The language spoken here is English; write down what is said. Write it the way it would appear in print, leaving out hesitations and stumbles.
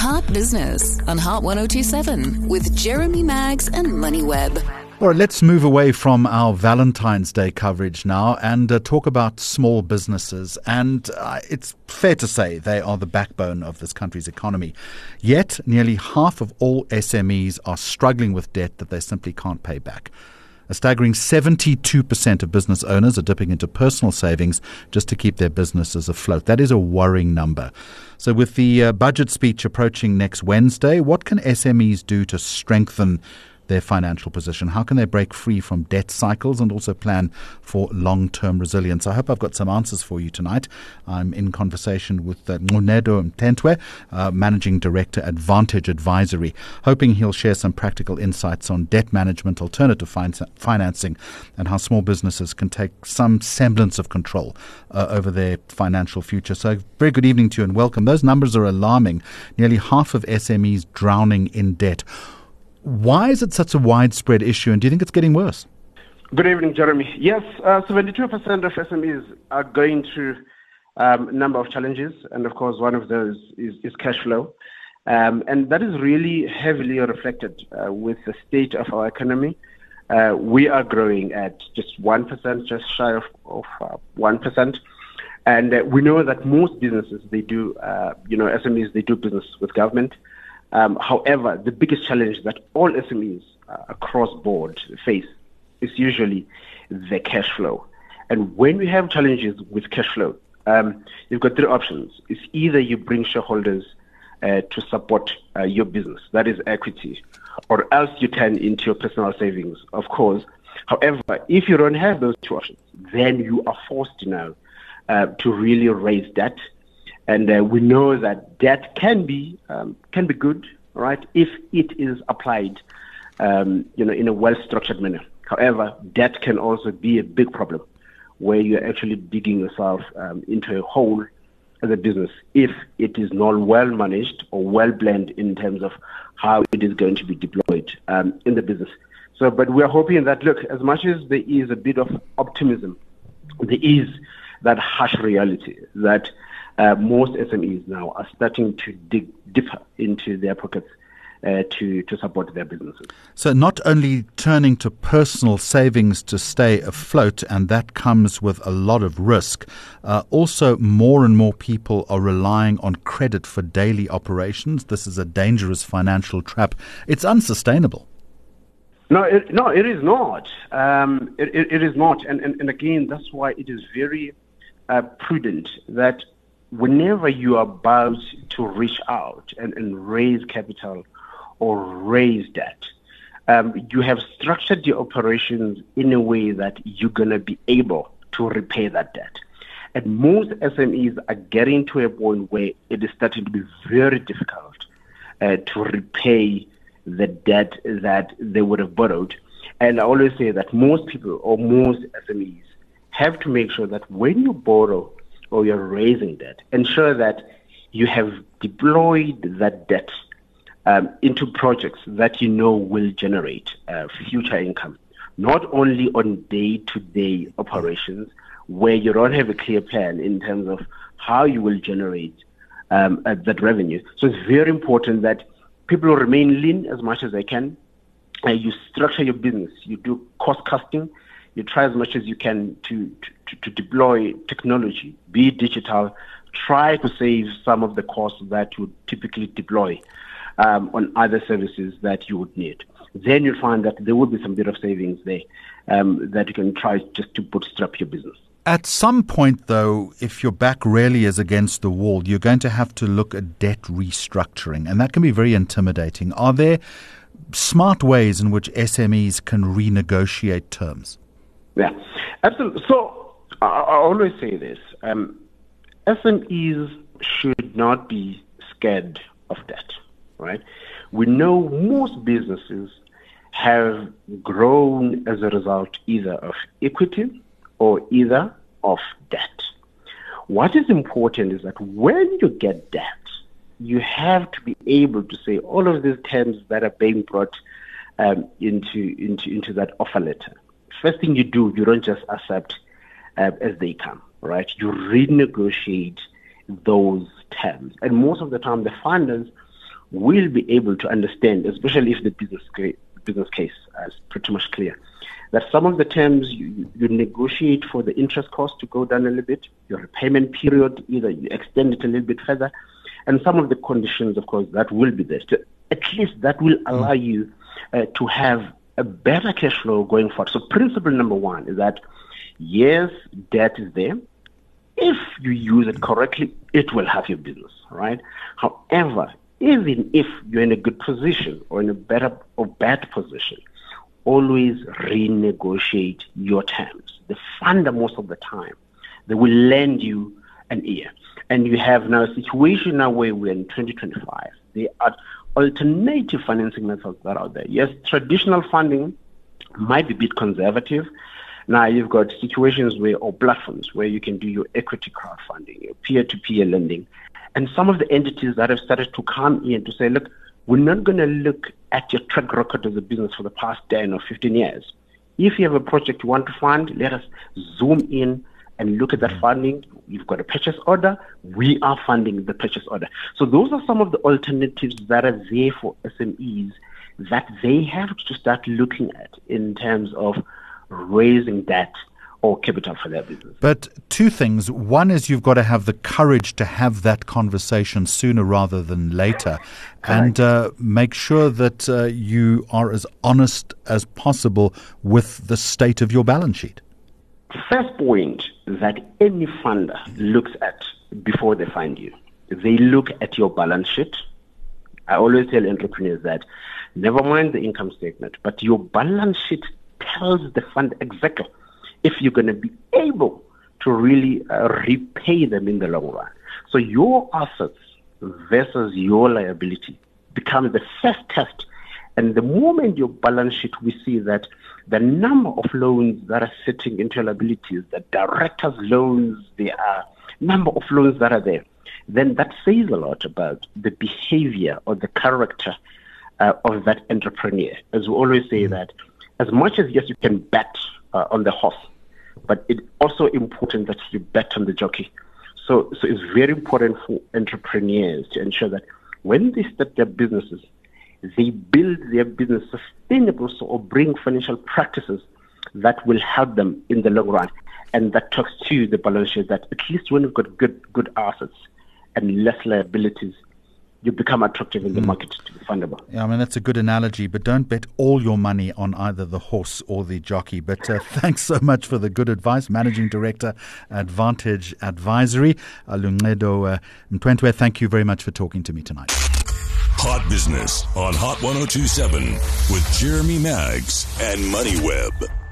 Heart Business on Heart 1027 with Jeremy Maggs and MoneyWeb. All right, let's move away from our Valentine's Day coverage now and talk about small businesses. And it's fair to say they are the backbone of this country's economy. Yet, nearly half of all SMEs are struggling with debt that they simply can't pay back. A staggering 72% of business owners are dipping into personal savings just to keep their businesses afloat. That is a worrying number. So with the budget speech approaching next Wednesday, what can SMEs do to strengthen their financial position? How can they break free from debt cycles and also plan for long-term resilience? I hope I've got some answers for you tonight. I'm in conversation with Nqonedo Mthethwa, Managing Director at Vantage Advisory, hoping he'll share some practical insights on debt management, alternative financing, and how small businesses can take some semblance of control over their financial future. So very good evening to you and welcome. Those numbers are alarming. Nearly half of SMEs drowning in debt. Why is it such a widespread issue, and do you think it's getting worse? Good evening, Jeremy. Yes, 72% of SMEs are going through a number of challenges, and of course, one of those is cash flow. And that is really heavily reflected with the state of our economy. We are growing at just 1%, just shy of 1%. And we know that most businesses, they do, SMEs, they do business with government. However, the biggest challenge that all SMEs across board face is usually the cash flow. And when we have challenges with cash flow, you've got three options. It's either you bring shareholders to support your business, that is equity, or else you turn into your personal savings, of course. However, if you don't have those two options, then you are forced now to really raise debt. And we know that debt can be good, right, if it is applied, in a well-structured manner. However, debt can also be a big problem, where you're actually digging yourself into a hole as a business if it is not well managed or well blended in terms of how it is going to be deployed in the business. So, but we are hoping that, look, as much as there is a bit of optimism, there is that harsh reality that most SMEs now are starting to dig deeper into their pockets to support their businesses. So not only turning to personal savings to stay afloat, and that comes with a lot of risk, also more and more people are relying on credit for daily operations. This is a dangerous financial trap. It's unsustainable. No, it is not. It is not. And again, that's why it is very prudent that whenever you are about to reach out and raise capital or raise debt, you have structured your operations in a way that you're going to be able to repay that debt. And most SMEs are getting to a point where it is starting to be very difficult to repay the debt that they would have borrowed. And I always say that most people or most SMEs have to make sure that when you borrow or you're raising debt, ensure that you have deployed that debt into projects that you know will generate future income, not only on day-to-day operations where you don't have a clear plan in terms of how you will generate that revenue. So it's very important that people remain lean as much as they can. You structure your business. You do cost cutting. You try as much as you can to deploy technology, be it digital. Try to save some of the costs that you would typically deploy on other services that you would need. Then you'll find that there will be some bit of savings there that you can try just to bootstrap your business. At some point, though, if your back really is against the wall, you're going to have to look at debt restructuring, and that can be very intimidating. Are there smart ways in which SMEs can renegotiate terms? Yeah, absolutely. So I always say this. SMEs should not be scared of debt, right? We know most businesses have grown as a result either of equity or either of debt. What is important is that when you get debt, you have to be able to say all of these terms that are being brought into that offer letter. First thing you do, you don't just accept as they come, right? You renegotiate those terms. And most of the time, the funders will be able to understand, especially if the business case is pretty much clear, that some of the terms you negotiate for the interest cost to go down a little bit, your repayment period, either you extend it a little bit further, and some of the conditions, of course, that will be there. So at least that will allow you to have a better cash flow going forward. So principle number one is that, yes, debt is there. If you use it correctly, it will help your business, right? However, even if you're in a good position or in a better or bad position, always renegotiate your terms. The funder, most of the time, they will lend you an ear. And you have now a situation now where we're in 2025. There are alternative financing methods that are out there. Yes, traditional funding might be a bit conservative. Now you've got situations or platforms where you can do your equity crowdfunding, your peer-to-peer lending. And some of the entities that have started to come in to say, look, we're not going to look at your track record as a business for the past 10 or 15 years. If you have a project you want to fund, let us zoom in and look at that funding. You've got a purchase order. We are funding the purchase order. So those are some of the alternatives that are there for SMEs that they have to start looking at in terms of raising debt or capital for their business. But two things. One is you've got to have the courage to have that conversation sooner rather than later, and make sure that you are as honest as possible with the state of your balance sheet. First point that any funder looks at before they fund you, they look at your balance sheet. I always tell entrepreneurs that never mind the income statement, but your balance sheet tells the fund exactly if you're going to be able to really repay them in the long run. So your assets versus your liability become the first test. And the moment your balance sheet, we see that the number of loans that are sitting into liabilities, the directors' loans, the number of loans that are there, then that says a lot about the behavior or the character of that entrepreneur. As we always say that as much as, yes, you can bet on the horse, but it's also important that you bet on the jockey. So it's very important for entrepreneurs to ensure that when they start their businesses, they build their business sustainable or bring financial practices that will help them in the long run. And that talks to the balance sheet that at least when you've got good assets and less liabilities, you become attractive in the market to be fundable. Yeah, I mean, that's a good analogy, but don't bet all your money on either the horse or the jockey. But thanks so much for the good advice. Managing Director, Advantage Advisory, Luncedo Mthwentwe, thank you very much for talking to me tonight. Hot Business on Hot 102.7 with Jeremy Maggs and MoneyWeb.